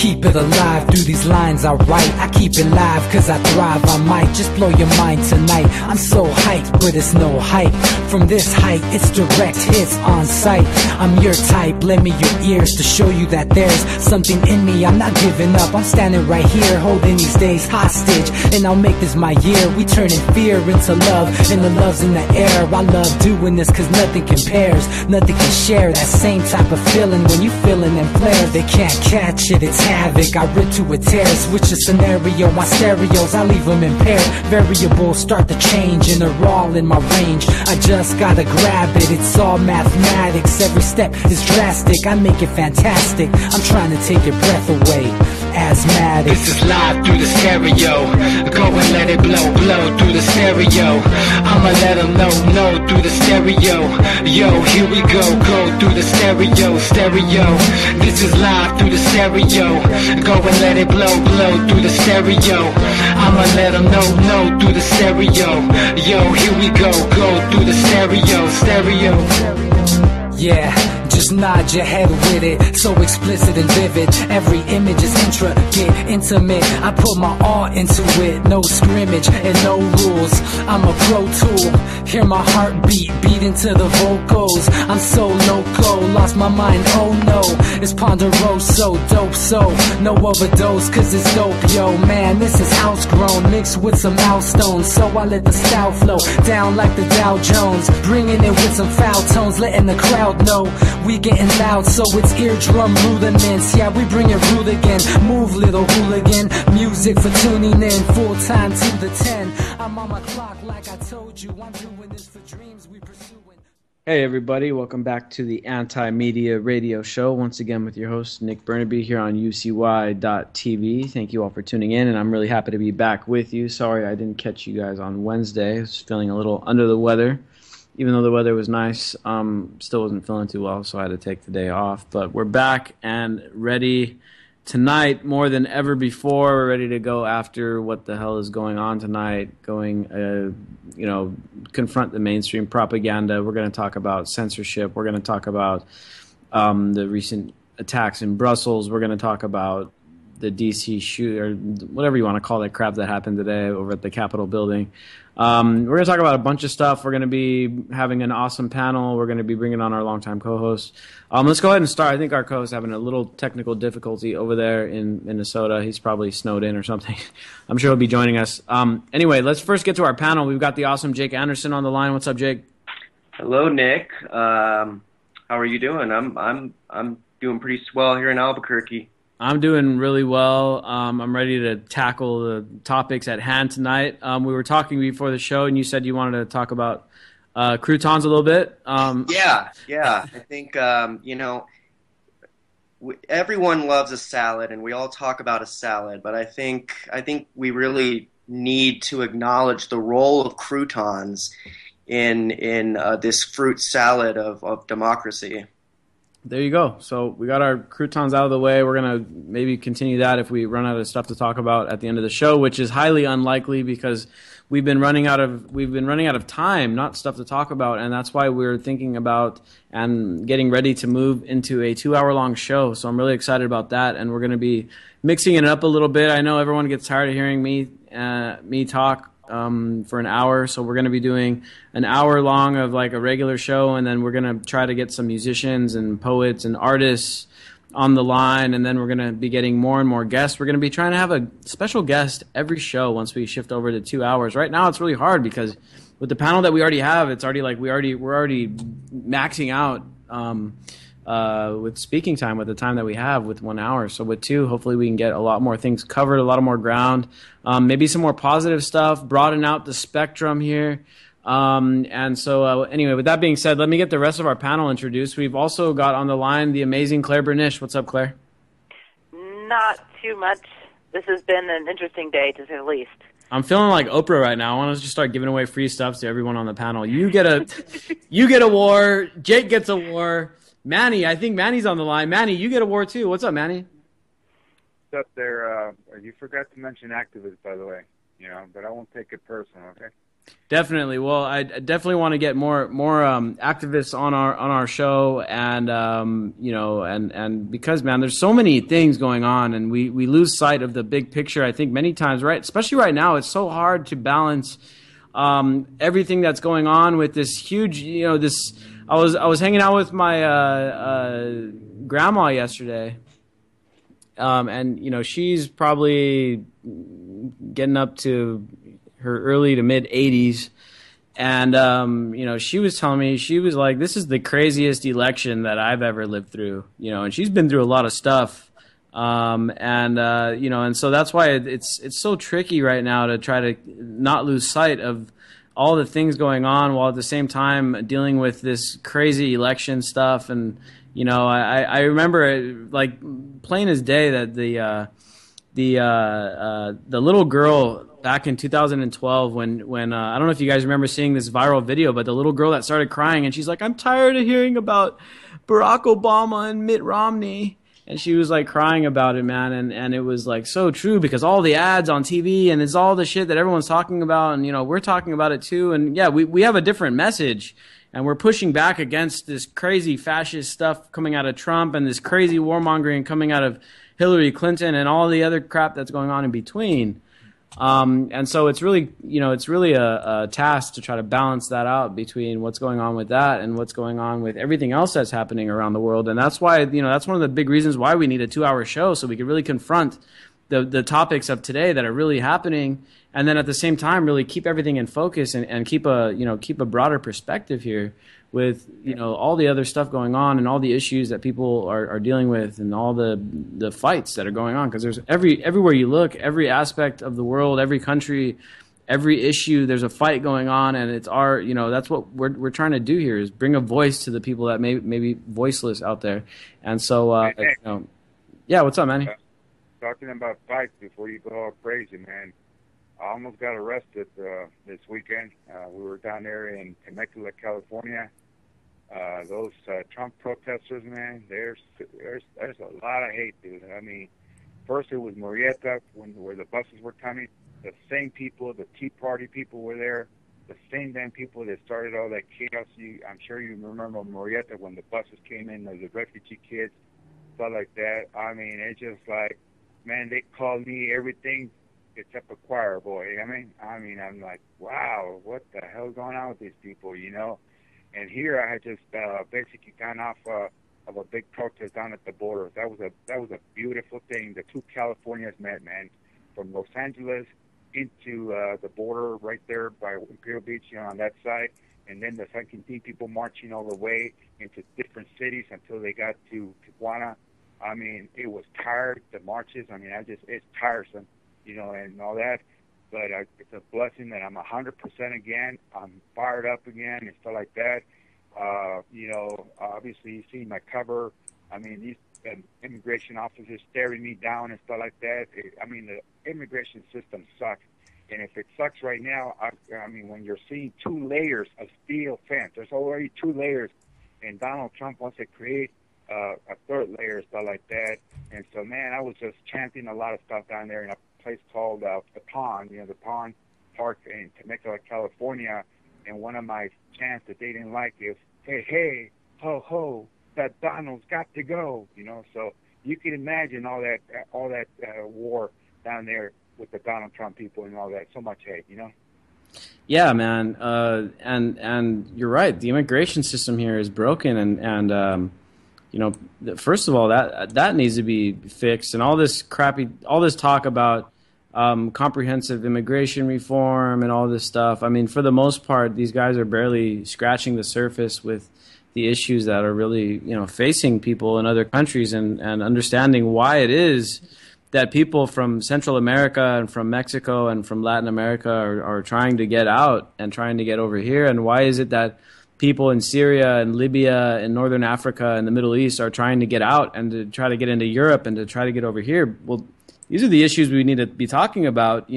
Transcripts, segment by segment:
keep it alive through these lines I write. I keep it live cause I thrive. I might just blow your mind tonight. I'm so hyped, but it's no hype. From this height, it's direct hits on sight. I'm your type, lend me your ears to show you that there's something in me. I'm not giving up, I'm standing right here, holding these days hostage. And I'll make this my year. We turning fear into love, and the love's in the air. I love doing this cause nothing compares. Nothing can share that same type of feeling when you feeling them flares. They can't catch it, it's havoc. I rip to a tear, switch the scenario. My stereos, I leave them impaired. Variables start to change and they're all in my range. I just gotta grab it, it's all mathematics. Every step is drastic, I make it fantastic. I'm trying to take your breath away. Asthmatic. This is live through the stereo. Go and let it blow, blow through the stereo. I'ma let them know through the stereo. Yo, here we go through the stereo, stereo. This is live through the stereo. Go and let it blow, blow through the stereo. I'ma let them know through the stereo. Yo, here we go through the stereo, stereo. Yeah, just nod your head with it, so explicit and vivid. Every image is intricate, intimate. I put my all into it, no scrimmage and no rules. I'm a pro tool, hear my heartbeat, beat into the vocals. I'm so loco, lost my mind, oh no. It's ponderoso, dope, so no overdose, cause it's dope, yo. Man, this is house grown, mixed with some milestones. So I let the style flow down like the Dow Jones, bringing it with some foul tones, letting the crowd know we getting loud, so it's eardrum rudiments. Yeah, we bring it rude again. Move, little hooligan. Music for tuning in, full time to the 10. I'm on my clock like I told you. I'm doing this for dreams we pursuing. Hey everybody, welcome back to the Anti-Media Radio Show. Once again with your host Nick Burnaby here on UCY.TV. Thank you all for tuning in, and I'm really happy to be back with you. Sorry I didn't catch you guys on Wednesday. I was feeling a little under the weather. Even though the weather was nice, still wasn't feeling too well, so I had to take the day off. But we're back and ready tonight more than ever before. We're ready to go after what the hell is going on tonight, confront the mainstream propaganda. We're going to talk about censorship. We're going to talk about the recent attacks in Brussels. We're going to talk about the D.C. shoot, or whatever you want to call that crap that happened today over at the Capitol building. We're going to talk about a bunch of stuff. We're going to be having an awesome panel. We're going to be bringing on our longtime co-host. Let's go ahead and start. I think our co-host is having a little technical difficulty over there in Minnesota. He's probably snowed in or something. I'm sure he'll be joining us. Anyway, let's first get to our panel. We've got the awesome Jake Anderson on the line. What's up, Jake? Hello, Nick. How are you doing? I'm doing pretty swell here in Albuquerque. I'm doing really well. I'm ready to tackle the topics at hand tonight. We were talking before the show, and you said you wanted to talk about croutons a little bit. Yeah. I think, everyone loves a salad, and we all talk about a salad, but I think we really need to acknowledge the role of croutons in this fruit salad of democracy. There you go. So we got our croutons out of the way. We're going to maybe continue that if we run out of stuff to talk about at the end of the show, which is highly unlikely because we've been running out of time, not stuff to talk about, and that's why we're thinking about and getting ready to move into a 2-hour-long show. So I'm really excited about that, and we're going to be mixing it up a little bit. I know everyone gets tired of hearing me talk for an hour, so we're going to be doing an hour long of like a regular show, and then we're going to try to get some musicians and poets and artists on the line, and then we're going to be getting more and more guests. We're going to be trying to have a special guest every show once we shift over to 2 hours. Right now it's really hard because with the panel that we already have, it's already like we're already maxing out with speaking time with the time that we have with 1 hour. So with 2, hopefully we can get a lot more things covered, a lot of more ground, maybe some more positive stuff, broaden out the spectrum here. And so anyway, with that being said, let me get the rest of our panel introduced. We've also got on the line the amazing Claire Bernish. What's up, Claire? Not too much. This has been an interesting day, to say the least. I'm feeling like Oprah right now. I want to just start giving away free stuff to everyone on the panel. You get a war. Jake gets a war. Manny, I think Manny's on the line. Manny, you get a war too. What's up, Manny? What's up there? You forgot to mention activists, by the way. But I won't take it personal, okay? Definitely. Well, I definitely want to get more activists on our show, and and because, man, there's so many things going on, and we lose sight of the big picture. I think many times, right? Especially right now, it's so hard to balance everything that's going on with this huge, this. I was hanging out with my grandma yesterday, and she's probably getting up to her early to mid 80s, and she was telling me, she was like, this is the craziest election that I've ever lived through, and she's been through a lot of stuff, and so that's why it's so tricky right now to try to not lose sight of all the things going on while at the same time dealing with this crazy election stuff. And I remember, like, plain as day, that the little girl back in 2012, when I don't know if you guys remember seeing this viral video, but the little girl that started crying, and she's like, I'm tired of hearing about Barack Obama and Mitt Romney. And she was like crying about it, man, and it was like so true, because all the ads on TV and it's all the shit that everyone's talking about, and we're talking about it too. And yeah, we have a different message, and we're pushing back against this crazy fascist stuff coming out of Trump, and this crazy warmongering coming out of Hillary Clinton, and all the other crap that's going on in between. And so it's really, a task to try to balance that out between what's going on with that and what's going on with everything else that's happening around the world. And that's why, that's one of the big reasons why we need a 2-hour show, so we can really confront the topics of today that are really happening, and then at the same time really keep everything in focus and keep a broader perspective here with all the other stuff going on and all the issues that people are dealing with, and all the fights that are going on, because there's everywhere you look, every aspect of the world, every country, every issue, there's a fight going on, and it's that's what we're trying to do here, is bring a voice to the people that may be voiceless out there. And so yeah, what's up, man? Talking about fights before you go all crazy, man. I almost got arrested this weekend. We were down there in Temecula, California. Those Trump protesters, man, there's a lot of hate, dude. I mean, first it was Murrieta, where the buses were coming. The same people, the Tea Party people were there. The same damn people that started all that chaos. I'm sure you remember Murrieta when the buses came in, the refugee kids, stuff like that. I mean, it's just like, man, they called me everything except a choir boy. I mean, I'm like, wow, what the hell's going on with these people, And here I had just basically gone off of a big protest down at the border. That was a beautiful thing. The two Californias met, man, from Los Angeles into the border right there by Imperial Beach, on that side, and then the San Quintin people marching all the way into different cities until they got to Tijuana. I mean, it was tired, the marches. I mean, it's tiresome, and all that. But it's a blessing that I'm 100% again. I'm fired up again and stuff like that. Obviously you see my cover. I mean, these immigration officers staring me down and stuff like that. The immigration system sucks. And if it sucks right now, I mean, when you're seeing 2 layers of steel fence, there's already 2 layers, and Donald Trump wants to create a 3rd layer, stuff like that. And so, man, I was just chanting a lot of stuff down there in a place called the Pond, the Pond Park in Temecula, California. And one of my chants that they didn't like is, hey, hey, ho, ho, that Donald's got to go, So you can imagine all that war down there with the Donald Trump people and all that. So much hate, Yeah, man. And you're right. The immigration system here is broken, and first of all, that needs to be fixed, and all this talk about comprehensive immigration reform and all this stuff. I mean, for the most part, these guys are barely scratching the surface with the issues that are really, facing people in other countries, and understanding why it is that people from Central America and from Mexico and from Latin America are trying to get out and trying to get over here, and why is it that people in Syria and Libya and Northern Africa and the Middle East are trying to get out and to try to get into Europe and to try to get over here. Well, these are the issues we need to be talking about.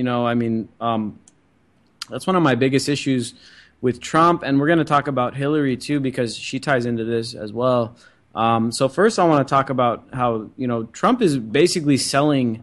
That's one of my biggest issues with Trump, and we're going to talk about Hillary too, because she ties into this as well. So first I want to talk about how, Trump is basically selling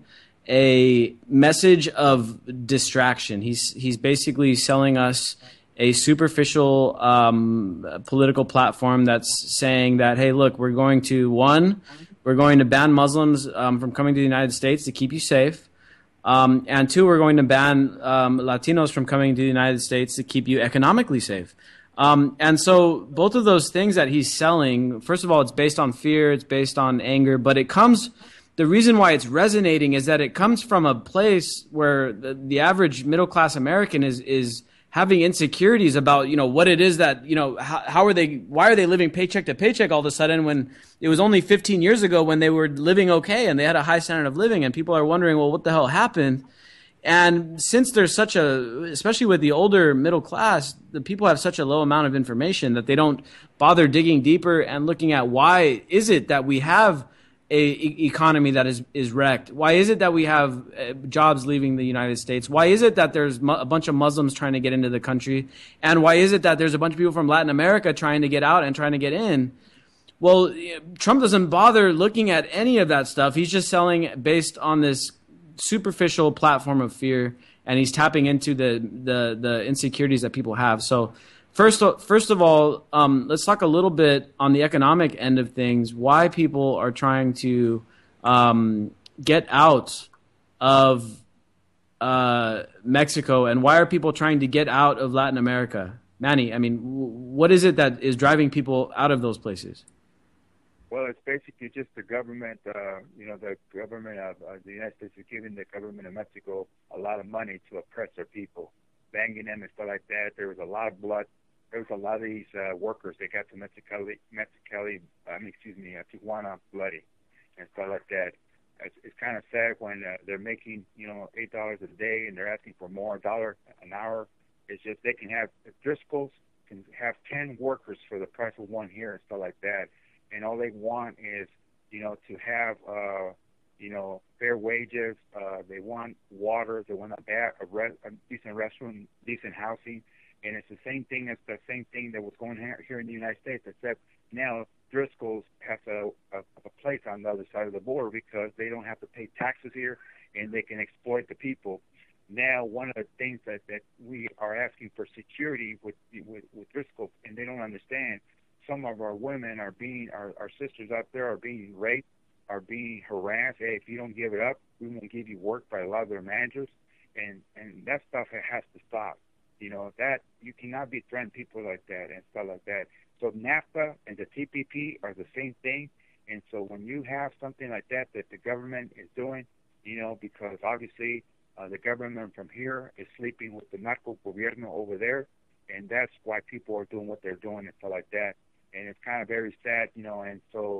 a message of distraction. He's basically selling us a superficial political platform that's saying that, hey, look, we're going to ban Muslims from coming to the United States to keep you safe. And 2, we're going to ban Latinos from coming to the United States to keep you economically safe. And so both of those things that he's selling, first of all, it's based on fear, it's based on anger, but the reason why it's resonating is that it comes from a place where the average middle-class American is having insecurities about, what it is that, why are they living paycheck to paycheck all of a sudden when it was only 15 years ago when they were living okay and they had a high standard of living, and people are wondering, well, what the hell happened? And since there's especially with the older middle class, the people have such a low amount of information that they don't bother digging deeper and looking at why is it that we have a economy that is wrecked? Why is it that we have jobs leaving the United States? Why is it that there's a bunch of Muslims trying to get into the country? And why is it that there's a bunch of people from Latin America trying to get out and trying to get in? Well, Trump doesn't bother looking at any of that stuff. He's just selling based on this superficial platform of fear, and he's tapping into the insecurities that people have. So First of all, let's talk a little bit on the economic end of things, why people are trying to get out of Mexico, and why are people trying to get out of Latin America? Manny, I mean, what is it that is driving people out of those places? Well, it's basically just the government, the government of the United States is giving the government of Mexico a lot of money to oppress their people, banging them and stuff like that. There was a lot of blood. There was a lot of these workers that got to Tijuana bloody and stuff like that. It's kind of sad when they're making, $8 a day and they're asking for more, $1 an hour. It's just they can have, Driscoll's can have 10 workers for the price of one here and stuff like that. And all they want is, to have, fair wages. They want water. They want a decent restroom, decent housing. And it's the same thing that was going on here in the United States, except now Driscoll's has a place on the other side of the border because they don't have to pay taxes here and they can exploit the people. Now, one of the things that we are asking for security with Driscoll, and they don't understand, some of our women our sisters out there are being raped, are being harassed. Hey, if you don't give it up, we won't give you work by a lot of their managers, and that stuff has to stop. That you cannot be threatening people like that and stuff like that. So NAFTA and the TPP are the same thing. And so when you have something like that the government is doing, because obviously the government from here is sleeping with the narco gobierno over there, and that's why people are doing what they're doing and stuff like that. And it's kind of very sad, and so,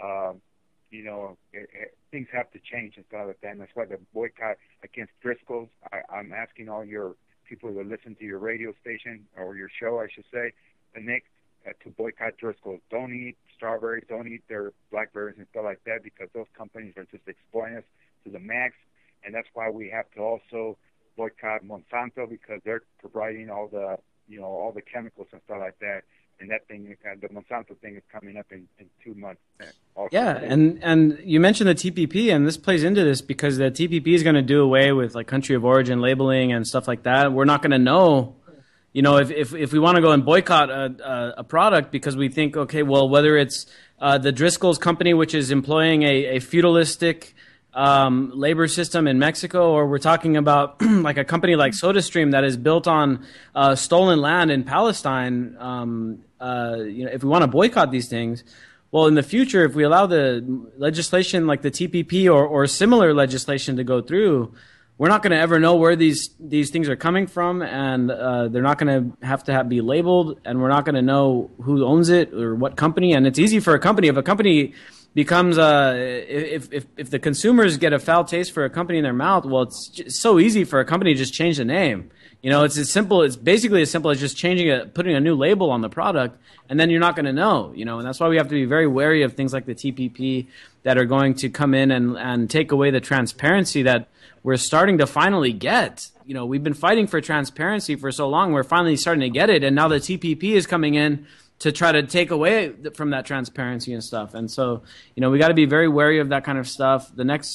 things have to change and stuff like that. And that's why the boycott against Driscoll's, I'm asking all your people that listen to your radio station or your show, I should say, to boycott Driscoll's. Don't eat strawberries, don't eat their blackberries and stuff like that, because those companies are just exploiting us to the max. And that's why we have to also boycott Monsanto, because they're providing all the chemicals and stuff like that. And that thing, the Monsanto thing, is coming up in 2 months. Also. Yeah, and you mentioned the TPP, and this plays into this because the TPP is going to do away with like country of origin labeling and stuff like that. We're not going to know, if we want to go and boycott a product because we think, okay, well, whether it's the Driscoll's company, which is employing a feudalistic labor system in Mexico, or we're talking about like a company like SodaStream that is built on stolen land in Palestine. If we want to boycott these things, well, in the future, if we allow the legislation like the TPP or similar legislation to go through, we're not going to ever know where these things are coming from, and they're not going to be labeled, and we're not going to know who owns it or what company. And it's easy for a company, if a company becomes if the consumers get a foul taste for a company in their mouth, well, it's so easy for a company to just change the name. It's basically as simple as just putting a new label on the product, and then you're not going to know, and that's why we have to be very wary of things like the TPP that are going to come in and take away the transparency that we're starting to finally get. We've been fighting for transparency for so long, we're finally starting to get it, and now the TPP is coming in to try to take away from that transparency and stuff. And so, we got to be very wary of that kind of stuff. The next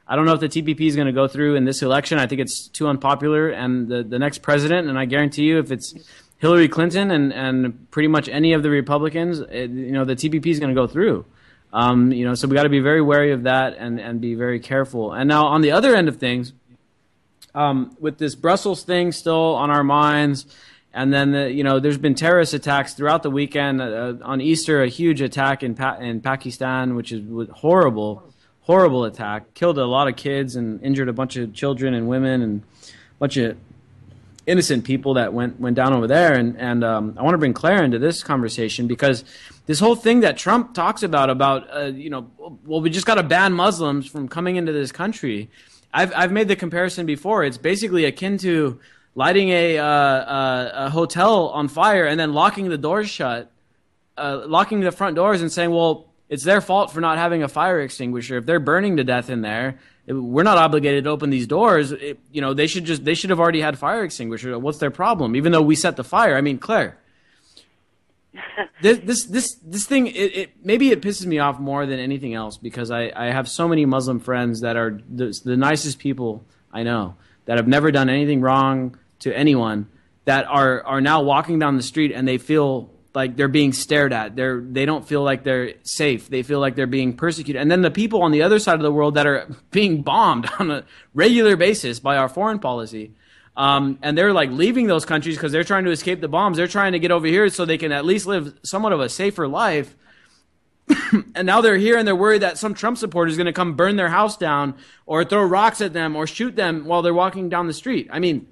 I don't know if the TPP is going to go through in this election. I think it's too unpopular. And the next president, and I guarantee you, if it's Hillary Clinton and pretty much any of the Republicans, the TPP is going to go through. So we got to be very wary of that and be very careful. And now on the other end of things, with this Brussels thing still on our minds, and then there's been terrorist attacks throughout the weekend. On Easter, a huge attack in Pakistan, which is horrible attack, killed a lot of kids and injured a bunch of children and women and a bunch of innocent people that went down over there. And I want to bring Claire into this conversation because this whole thing that Trump talks about we just got to ban Muslims from coming into this country. I've made the comparison before. It's basically akin to lighting a hotel on fire and then locking the doors shut, locking the front doors and saying, well, it's their fault for not having a fire extinguisher. If they're burning to death in there, we're not obligated to open these doors. They should have already had fire extinguishers. What's their problem? Even though we set the fire. I mean, Claire, this thing, maybe it pisses me off more than anything else because I have so many Muslim friends that are the nicest people I know that have never done anything wrong to anyone that are now walking down the street and they feel like they're being stared at. They don't feel like they're safe. They feel like they're being persecuted. And then the people on the other side of the world that are being bombed on a regular basis by our foreign policy, and they're like leaving those countries because they're trying to escape the bombs. They're trying to get over here so they can at least live somewhat of a safer life. And now they're here and they're worried that some Trump supporter is going to come burn their house down or throw rocks at them or shoot them while they're walking down the street. I mean,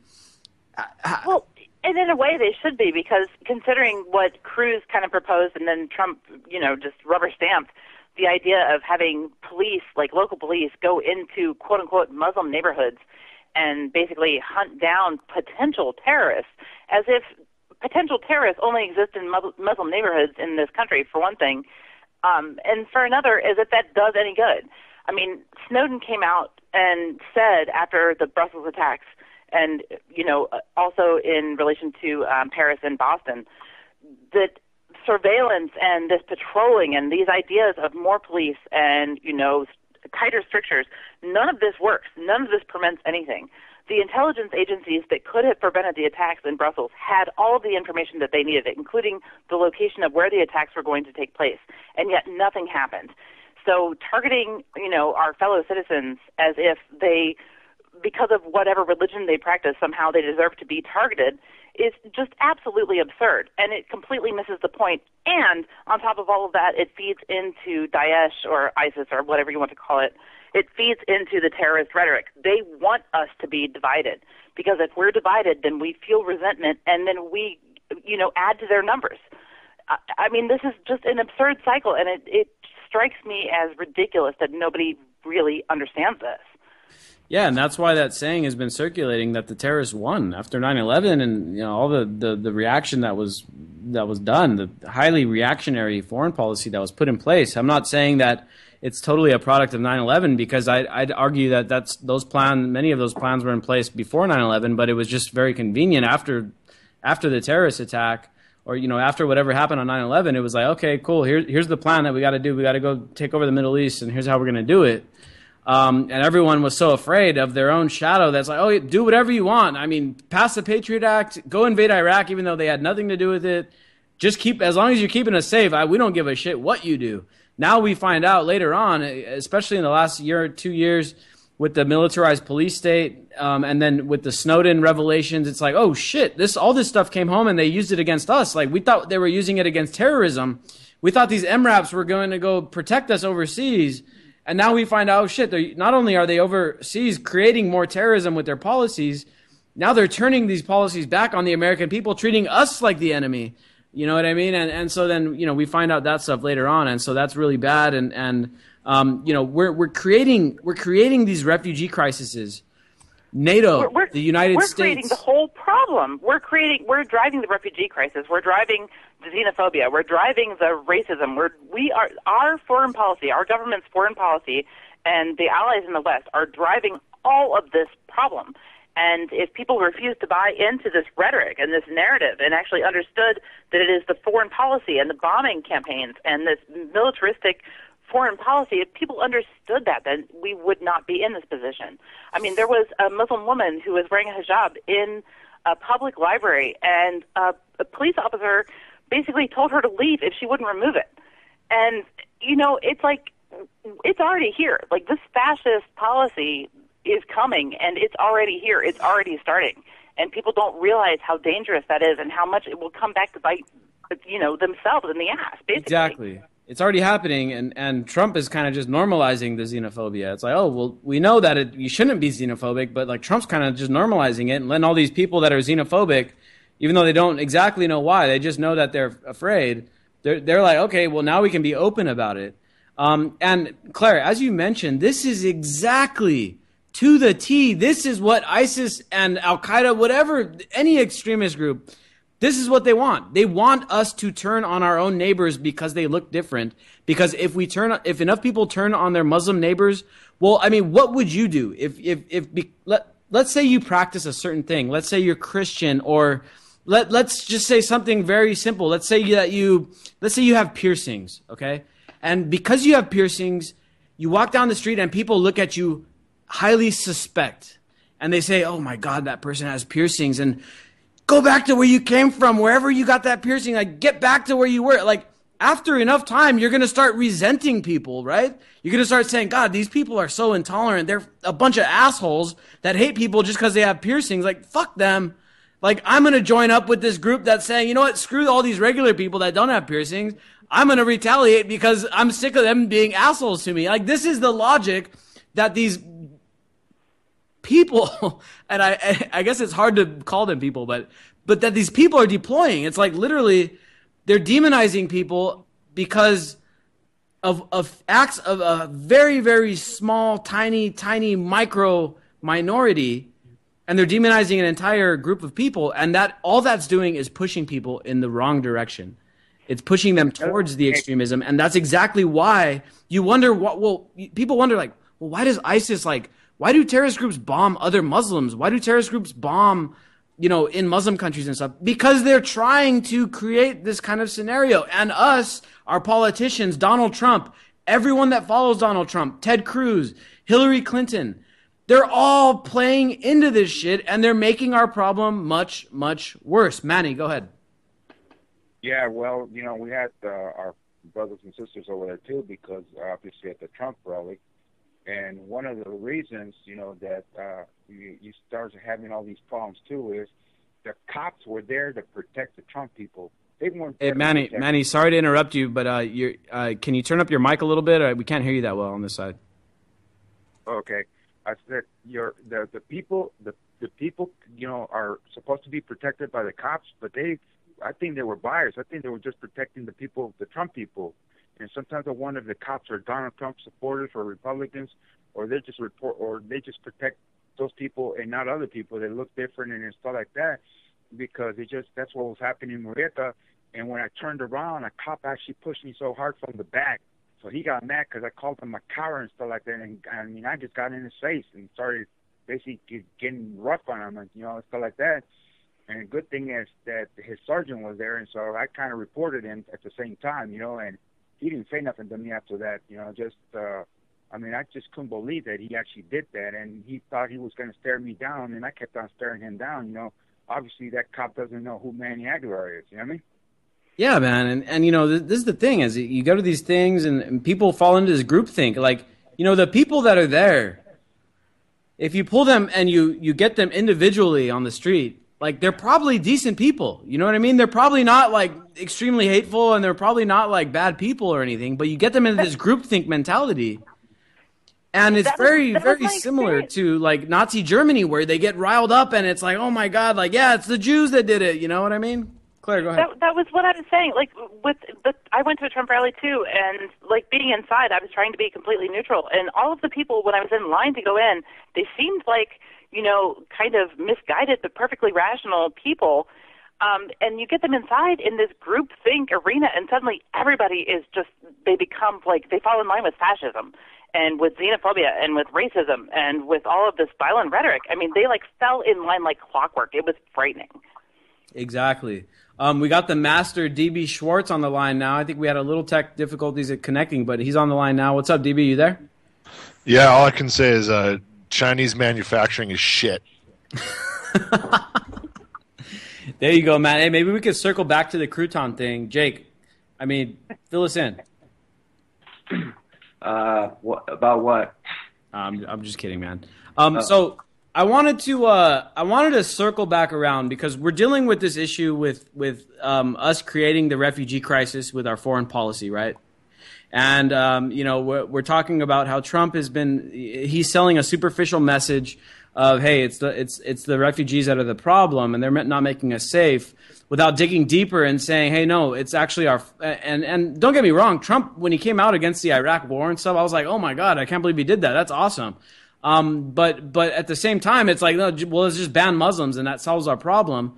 well, and in a way they should be, because considering what Cruz kind of proposed and then Trump, just rubber stamped, the idea of having police, like local police, go into quote-unquote Muslim neighborhoods and basically hunt down potential terrorists, as if potential terrorists only exist in Muslim neighborhoods in this country, for one thing, and for another, as if that does any good. I mean, Snowden came out and said after the Brussels attacks, and, also in relation to Paris and Boston, that surveillance and this patrolling and these ideas of more police and, tighter strictures, none of this works. None of this prevents anything. The intelligence agencies that could have prevented the attacks in Brussels had all of the information that they needed, including the location of where the attacks were going to take place, and yet nothing happened. So targeting, our fellow citizens as if they, because of whatever religion they practice, somehow they deserve to be targeted, is just absolutely absurd. And it completely misses the point. And on top of all of that, it feeds into Daesh or ISIS or whatever you want to call it. It feeds into the terrorist rhetoric. They want us to be divided, because if we're divided, then we feel resentment, and then we, add to their numbers. I mean, this is just an absurd cycle, and it strikes me as ridiculous that nobody really understands this. Yeah, and that's why that saying has been circulating that the terrorists won after 9/11, and all the reaction that was done, the highly reactionary foreign policy that was put in place. I'm not saying that it's totally a product of 9/11, because I'd argue that many of those plans were in place before 9/11, but it was just very convenient after the terrorist attack, or after whatever happened on 9/11. It was like, okay, cool, here's the plan that we got to do. We got to go take over the Middle East, and here's how we're going to do it. And everyone was so afraid of their own shadow that's like, oh, do whatever you want. I mean, pass the Patriot Act, go invade Iraq, even though they had nothing to do with it. Just as long as you're keeping us safe, we don't give a shit what you do. Now we find out later on, especially in the last year or 2 years, with the militarized police state, and then with the Snowden revelations, it's like, oh shit, all this stuff came home and they used it against us. Like, we thought they were using it against terrorism. We thought these MRAPs were going to go protect us overseas. And now we find out, oh shit, not only are they overseas creating more terrorism with their policies, now they're turning these policies back on the American people, treating us like the enemy. You know what I mean? And so then, we find out that stuff later on. And so that's really bad. And we're creating these refugee crises. NATO, the United States. We're creating the whole problem. We're driving the refugee crisis. We're driving the xenophobia. We're driving the racism. Our foreign policy, our government's foreign policy, and the allies in the West are driving all of this problem. And if people refuse to buy into this rhetoric and this narrative and actually understood that it is the foreign policy and the bombing campaigns and this militaristic foreign policy, if people understood that, then we would not be in this position. I mean, there was a Muslim woman who was wearing a hijab in a public library, and a police officer basically told her to leave if she wouldn't remove it. And, you know, it's like, it's already here. Like, this fascist policy is coming, and it's already here. It's already starting. And people don't realize how dangerous that is and how much it will come back to bite, you know, themselves in the ass, basically. Exactly. It's already happening, and Trump is kind of just normalizing the xenophobia. It's like, oh, well, we know that you shouldn't be xenophobic, but like Trump's kind of just normalizing it and letting all these people that are xenophobic, even though they don't exactly know why, they just know that they're afraid. They're like, okay, well, now we can be open about it. And Claire, as you mentioned, this is exactly to the T. This is what ISIS and Al-Qaeda, whatever, any extremist group, this is what they want. They want us to turn on our own neighbors because they look different. Because if enough people turn on their Muslim neighbors, well, I mean, what would you do let's say you practice a certain thing. Let's say you're Christian, or let's just say something very simple. Let's say you have piercings, okay? And because you have piercings, you walk down the street and people look at you highly suspect. And they say, oh my God, that person has piercings. And go back to where you came from, wherever you got that piercing. Like, get back to where you were. Like, after enough time, you're going to start resenting people, right? You're going to start saying, God, these people are so intolerant. They're a bunch of assholes that hate people just because they have piercings. Like, fuck them. Like, I'm going to join up with this group that's saying, you know what, screw all these regular people that don't have piercings. I'm going to retaliate because I'm sick of them being assholes to me. Like, this is the logic that these people, and I guess it's hard to call them people, but that these people are deploying. It's like literally they're demonizing people because of acts of a very, very small, tiny micro minority, and they're demonizing an entire group of people, and that all that's doing is pushing people in the wrong direction. It's pushing them towards the extremism, and that's exactly why you wonder people wonder, like, well, why does ISIS, like, why do terrorist groups bomb other Muslims? Why do terrorist groups bomb, you know, in Muslim countries and stuff? Because they're trying to create this kind of scenario. And us, our politicians, Donald Trump, everyone that follows Donald Trump, Ted Cruz, Hillary Clinton, they're all playing into this shit, and they're making our problem much, much worse. Manny, go ahead. Yeah, well, you know, we had our brothers and sisters over there too, because obviously at the Trump rally. And one of the reasons, you know, that you started having all these problems too is the cops were there to protect the Trump people. They weren't. Hey, Manny, sorry to interrupt you, but can you turn up your mic a little bit? We can't hear you that well on this side. Okay, I said the people, you know, are supposed to be protected by the cops, but I think they were biased. I think they were just protecting the people, the Trump people. And sometimes I wonder if the cops are Donald Trump supporters or Republicans, or they just protect those people and not other people that look different and stuff like that, because that's what was happening in Murrieta. And when I turned around, a cop actually pushed me so hard from the back, so he got mad because I called him a coward and stuff like that. And I mean, I just got in his face and started basically getting rough on him and, you know, stuff like that. And the good thing is that his sergeant was there, and so I kind of reported him at the same time, you know, and he didn't say nothing to me after that, you know, I mean, I just couldn't believe that he actually did that, and he thought he was going to stare me down, and I kept on staring him down, you know. Obviously, that cop doesn't know who Manny Aguilar is, you know what I mean? Yeah, man, and you know, this is the thing, is you go to these things, and people fall into this groupthink. Like, you know, the people that are there, if you pull them and you get them individually on the street, like, they're probably decent people. You know what I mean? They're probably not, like, extremely hateful, and they're probably not, like, bad people or anything. But you get them into this groupthink mentality. And it's very, very similar to, like, Nazi Germany, where they get riled up, and it's like, oh, my God, like, yeah, it's the Jews that did it. You know what I mean? Claire, go ahead. That was what I was saying. Like, I went to a Trump rally, too, and, like, being inside, I was trying to be completely neutral. And all of the people, when I was in line to go in, they seemed like, you know, kind of misguided but perfectly rational people. And you get them inside in this groupthink arena, and suddenly everybody is just, they become like, they fall in line with fascism and with xenophobia and with racism and with all of this violent rhetoric. I mean, they like fell in line like clockwork. It was frightening. Exactly. We got the master DB Schwartz on the line now. I think we had a little tech difficulties at connecting, but he's on the line now. What's up, DB? You there? Yeah, all I can say is Chinese manufacturing is shit. There you go, man. Hey, maybe we could circle back to the crouton thing. Jake, I mean, fill us in. About what? I'm just kidding, man. So I wanted to circle back around because we're dealing with this issue with us creating the refugee crisis with our foreign policy, right? And we're talking about how Trump he's selling a superficial message of, hey, it's the refugees that are the problem and they're not making us safe, without digging deeper and saying, hey, no, it's actually and don't get me wrong, Trump, when he came out against the Iraq war and stuff, I was like, oh my God, I can't believe he did that. That's awesome. But at the same time, it's like, no, well, let's just ban Muslims and that solves our problem.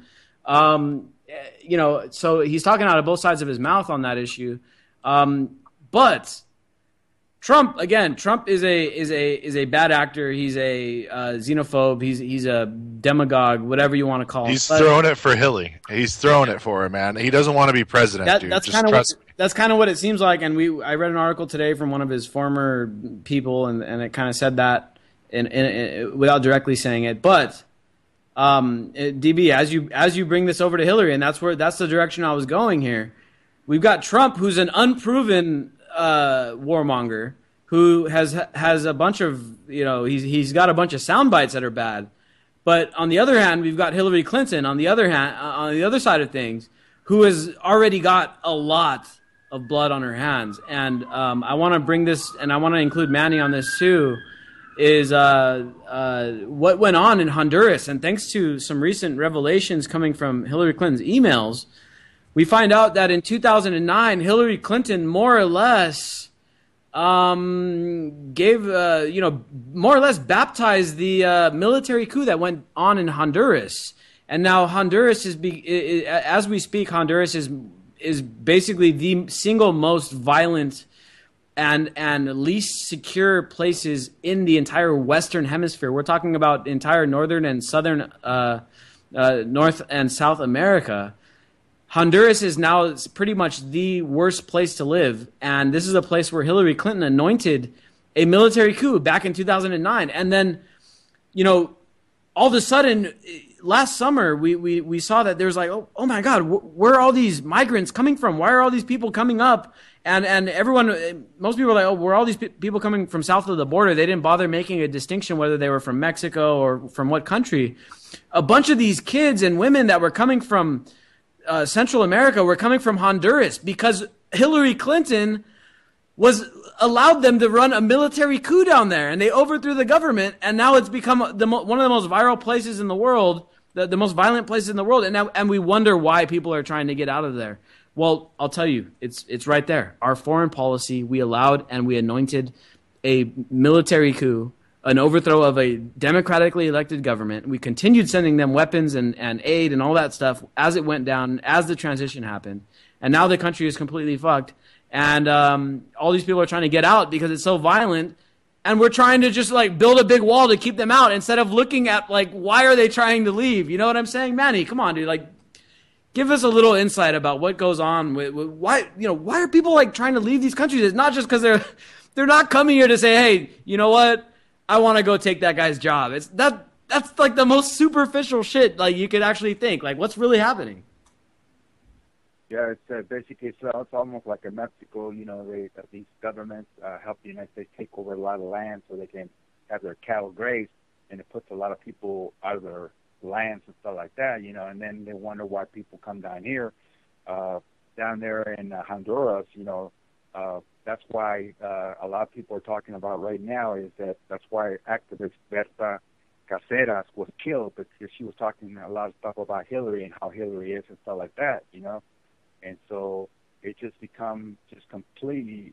So he's talking out of both sides of his mouth on that issue. But Trump is a bad actor. He's a xenophobe. He's a demagogue, whatever you want to call him. He's throwing it for Hillary. He's throwing it for her, man. He doesn't want to be president, dude. That's kind of what it seems like. And I read an article today from one of his former people, and it kind of said that in without directly saying it. But DB, as you bring this over to Hillary, and that's the direction I was going here. We've got Trump, who's an unproven warmonger, who has a bunch of, he's got a bunch of sound bites that are bad. But on the other hand, we've got Hillary Clinton on the other side of things, who has already got a lot of blood on her hands. And I want to bring this, and I want to include Manny on this too, is what went on in Honduras. And thanks to some recent revelations coming from Hillary Clinton's emails, we find out that in 2009, Hillary Clinton more or less gave, more or less baptized the military coup that went on in Honduras. And now Honduras as we speak, Honduras is basically the single most violent and least secure places in the entire Western Hemisphere. We're talking about entire Northern and Southern, North and South America. Honduras is now pretty much the worst place to live, and this is a place where Hillary Clinton anointed a military coup back in 2009. And then, all of a sudden, last summer, we saw that there's like, oh my God, where are all these migrants coming from? Why are all these people coming up? And most people are like, were all these people coming from south of the border? They didn't bother making a distinction whether they were from Mexico or from what country. A bunch of these kids and women that were coming from Central America were coming from Honduras because Hillary Clinton allowed them to run a military coup down there, and they overthrew the government, and now it's become one of the most viral places in the world, the most violent places in the world, and we wonder why people are trying to get out of there. Well, I'll tell you, it's right there. Our foreign policy, we allowed and we anointed a military coup, an overthrow of a democratically elected government. We continued sending them weapons and aid and all that stuff as it went down, as the transition happened. And now the country is completely fucked. And all these people are trying to get out because it's so violent. And we're trying to just build a big wall to keep them out instead of looking at why are they trying to leave? You know what I'm saying? Manny, come on, dude. Give us a little insight about what goes on with why are people trying to leave these countries? It's not just because they're not coming here to say, hey, you know what? I want to go take that guy's job. That's the most superficial shit you could actually think. What's really happening? Yeah, it's basically it's almost like in Mexico. These governments help the United States take over a lot of land so they can have their cattle grazed, and it puts a lot of people out of their lands and stuff like that. And then they wonder why people come down here, down there in Honduras. That's why a lot of people are talking about right now is that's why activist Berta Cáceres was killed, because she was talking a lot of stuff about Hillary and how Hillary is and stuff like that, And so it just become just completely,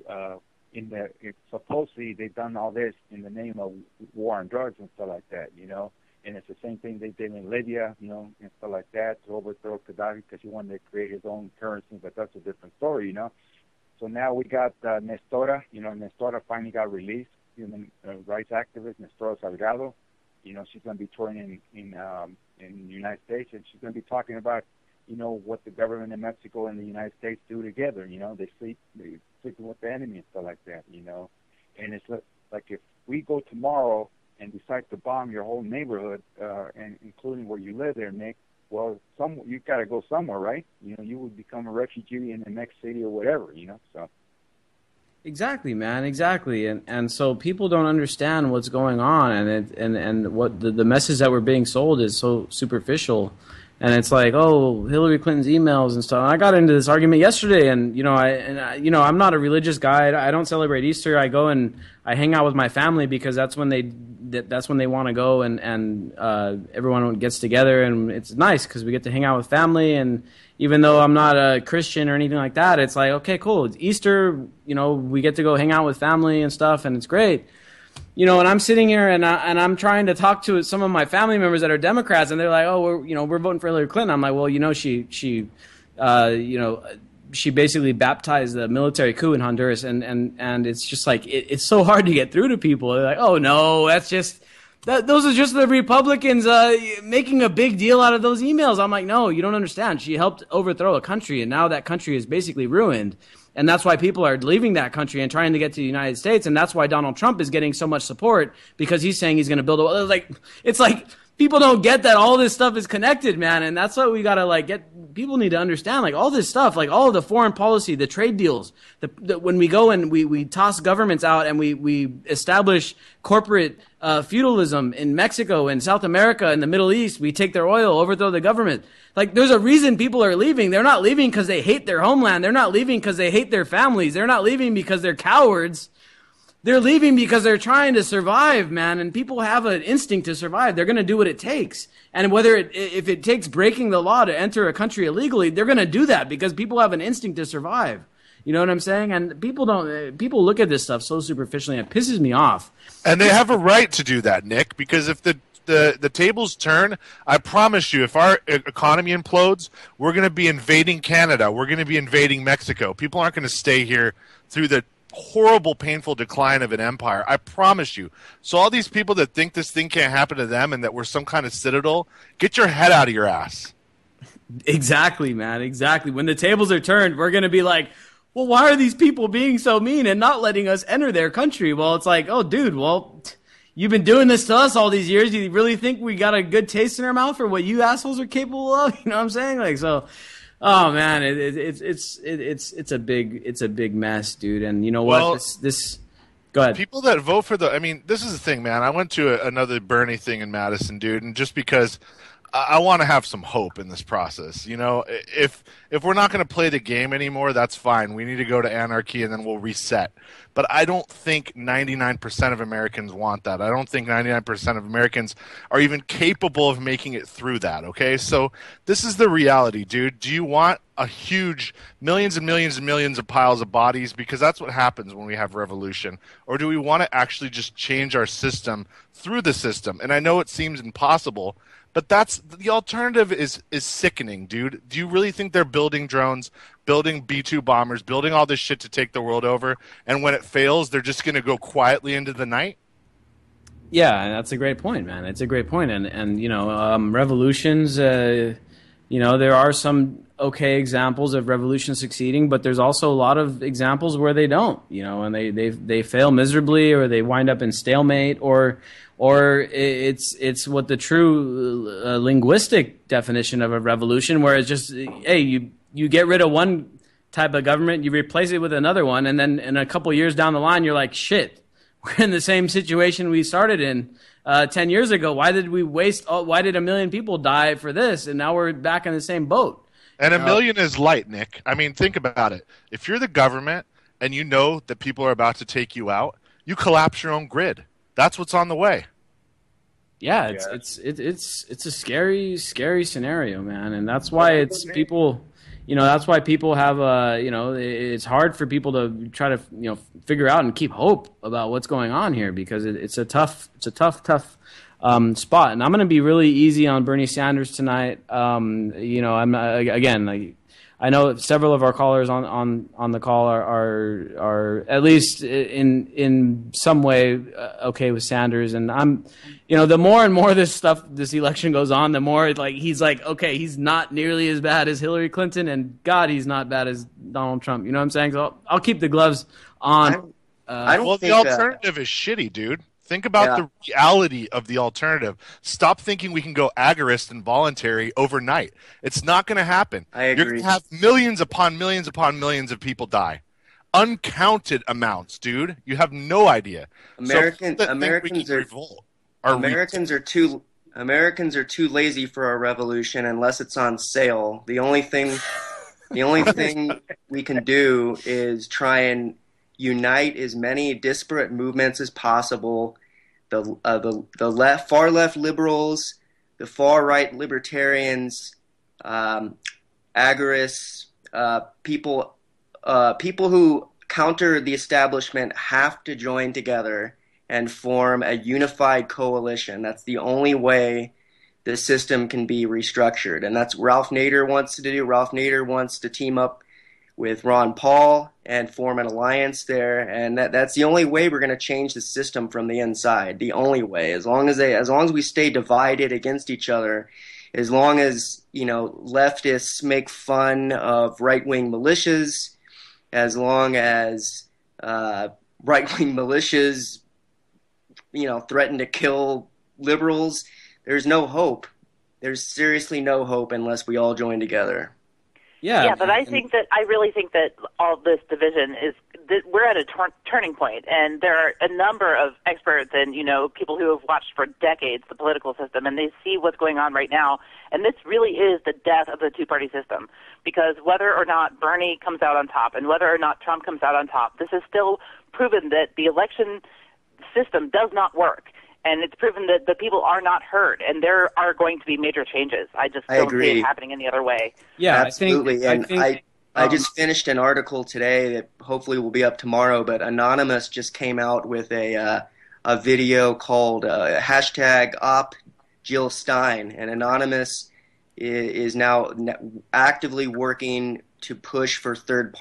supposedly they've done all this in the name of war on drugs and stuff like that, And it's the same thing they did in Libya, and stuff like that, to overthrow Gaddafi because he wanted to create his own currency, but that's a different story, So now we got Nestora. Nestora finally got released. Human rights activist Nestora Salgado. She's going to be touring in the United States, and she's going to be talking about what the government in Mexico and the United States do together. They sleep with the enemy and stuff like that. And it's like if we go tomorrow and decide to bomb your whole neighborhood, and including where you live there, Nick, well, you got to go somewhere, right? You would become a refugee in the next city or whatever. So. Exactly, man. Exactly, and so people don't understand what's going on, and what the message that we're being sold is so superficial, and it's like, oh, Hillary Clinton's emails and stuff. And I got into this argument yesterday, and I'm not a religious guy. I don't celebrate Easter. I go and I hang out with my family because that's when they want to go, and everyone gets together, and it's nice because we get to hang out with family. And even though I'm not a Christian or anything like that, it's like, okay, cool. It's Easter, we get to go hang out with family and stuff, and it's great. And I'm sitting here and I'm trying to talk to some of my family members that are Democrats, and they're like, oh, we're voting for Hillary Clinton. I'm like, well, she basically baptized the military coup in Honduras, and it's just like it's so hard to get through to people. They're like, oh no, those are just the Republicans making a big deal out of those emails. I'm like, no, you don't understand. She helped overthrow a country, and now that country is basically ruined. And that's why people are leaving that country and trying to get to the United States. And that's why Donald Trump is getting so much support, because he's saying he's going to build it's like people don't get that all this stuff is connected, man. And that's what we got to get. People need to understand, all this stuff, all of the foreign policy, the trade deals, when we go and we toss governments out and we establish corporate feudalism in Mexico and South America and the Middle East, we take their oil, overthrow the government. There's a reason people are leaving. They're not leaving because they hate their homeland. They're not leaving because they hate their families. They're not leaving because they're cowards. They're leaving because they're trying to survive, man. And people have an instinct to survive. They're going to do what it takes. And if it takes breaking the law to enter a country illegally, they're going to do that because people have an instinct to survive. You know what I'm saying? And people look at this stuff so superficially, and it pisses me off. And they have a right to do that, Nick, because if the tables turn, I promise you, if our economy implodes, we're going to be invading Canada. We're going to be invading Mexico. People aren't going to stay here through the horrible, painful decline of an empire. I promise you. So all these people that think this thing can't happen to them and that we're some kind of citadel, get your head out of your ass. Exactly, man. Exactly. When the tables are turned, we're going to be like, well, why are these people being so mean and not letting us enter their country? Well, it's like, oh, dude, you've been doing this to us all these years. Do you really think we got a good taste in our mouth for what you assholes are capable of? You know what I'm saying? Oh man, it's a big mess, dude. And you know what? This go ahead. People that vote for this is the thing, man. I went to another Bernie thing in Madison, dude, and just because I want to have some hope in this process. If we're not going to play the game anymore, that's fine. We need to go to anarchy and then we'll reset. But I don't think 99% of Americans want that. I don't think 99% of Americans are even capable of making it through that, okay? So this is the reality, dude. Do you want a huge millions and millions and millions of piles of bodies? Because that's what happens when we have revolution. Or do we want to actually just change our system through the system? And I know it seems impossible, but that's the alternative is sickening, dude. Do you really think they're building drones, building B-2 bombers, building all this shit to take the world over, and when it fails, they're just going to go quietly into the night? Yeah, and that's a great point, man. It's a great point. And revolutions, there are some okay examples of revolutions succeeding, but there's also a lot of examples where they don't, and they fail miserably, or they wind up in stalemate, or it's what the true linguistic definition of a revolution, where it's just, hey, you get rid of one type of government, you replace it with another one, and then in a couple years down the line, you're like, shit, we're in the same situation we started in 10 years ago. Why did we why did 1 million people die for this? And now we're back in the same boat. And 1 million is light, Nick. Think about it. If you're the government and you know that people are about to take you out, you collapse your own grid. That's what's on the way. Yeah, it's a scary scenario, man, and that's why people. That's why people have it's hard for people to try to figure out and keep hope about what's going on here, because it's a tough spot. And I'm going to be really easy on Bernie Sanders tonight. I'm again, I know several of our callers on the call are at least in some way okay with Sanders, and I'm, the more and more this election goes on, the more like he's like, okay, he's not nearly as bad as Hillary Clinton, and God, he's not bad as Donald Trump. You know what I'm saying? So I'll keep the gloves on. The alternative is shitty, dude. Think about the reality of the alternative. Stop thinking we can go agorist and voluntary overnight. It's not going to happen. I agree. You're going to have millions upon millions upon millions of people die. Uncounted amounts, dude. You have no idea. Americans are too lazy for a revolution unless it's on sale. The only thing we can do is try and unite as many disparate movements as possible. The far left liberals, the far right libertarians, agorists, people who counter the establishment have to join together and form a unified coalition. That's the only way the system can be restructured, and that's what Ralph Nader wants to do. Ralph Nader wants to team up with Ron Paul and form an alliance there, and that's the only way we're going to change the system from the inside. The only way, as long as we stay divided against each other, as long as leftists make fun of right-wing militias, as long as right-wing militias threaten to kill liberals, there's no hope. There's seriously no hope unless we all join together. Yeah, but I really think that all this division we're at a turning point, and there are a number of experts and people who have watched for decades the political system, and they see what's going on right now, and this really is the death of the two-party system, because whether or not Bernie comes out on top and whether or not Trump comes out on top, this has still proven that the election system does not work. And it's proven that the people are not heard, and there are going to be major changes. I just don't see it happening any other way. Yeah, absolutely. I just finished an article today that hopefully will be up tomorrow. But Anonymous just came out with a video called hashtag Op Jill Stein, and Anonymous is now actively working to push for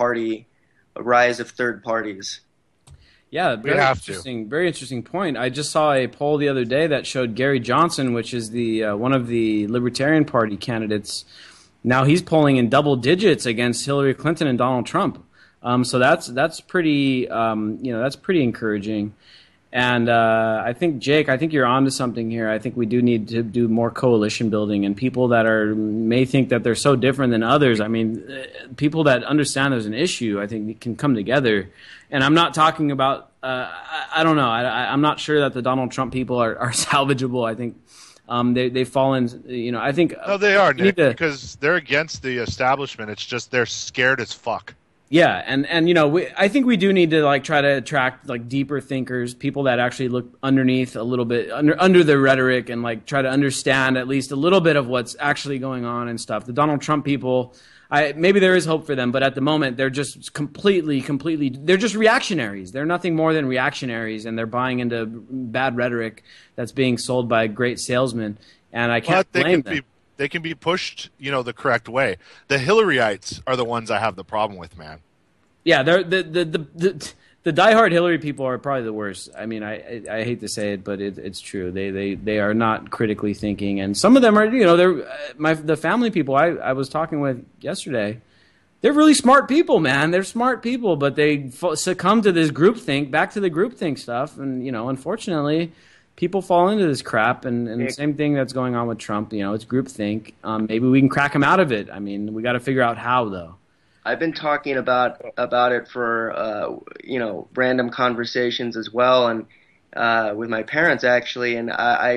a rise of third parties. Yeah, very interesting point. I just saw a poll the other day that showed Gary Johnson, which is the one of the Libertarian Party candidates. Now he's polling in double digits against Hillary Clinton and Donald Trump. So that's pretty that's pretty encouraging. And I think, Jake, you're onto something here. I think we do need to do more coalition building, and people that may think that they're so different than others. I mean, people that understand there's an issue, I think, can come together. And I'm not talking about I don't know. I'm not sure that the Donald Trump people are salvageable. I think they've fallen. I think no, they are, Nick, because they're against the establishment. It's just they're scared as fuck. Yeah, and I think we do need to try to attract deeper thinkers, people that actually look underneath a little bit under the rhetoric and try to understand at least a little bit of what's actually going on and stuff. The Donald Trump people, maybe there is hope for them, but at the moment they're just completely they're just reactionaries. They're nothing more than reactionaries, and they're buying into bad rhetoric that's being sold by great salesmen, and I can't blame them. They can be pushed, the correct way. The Hillaryites are the ones I have the problem with, man. Yeah, they're the diehard Hillary people are probably the worst. I mean, I hate to say it, but it's true. They are not critically thinking, and some of them are. The family people I was talking with yesterday. They're really smart people, man. They're smart people, but they succumb to this groupthink, back to the groupthink stuff, and unfortunately. People fall into this crap, and the same thing that's going on with Trump. It's groupthink. Maybe we can crack him out of it. I mean, we got to figure out how, though. I've been talking about it for random conversations as well, and with my parents actually. And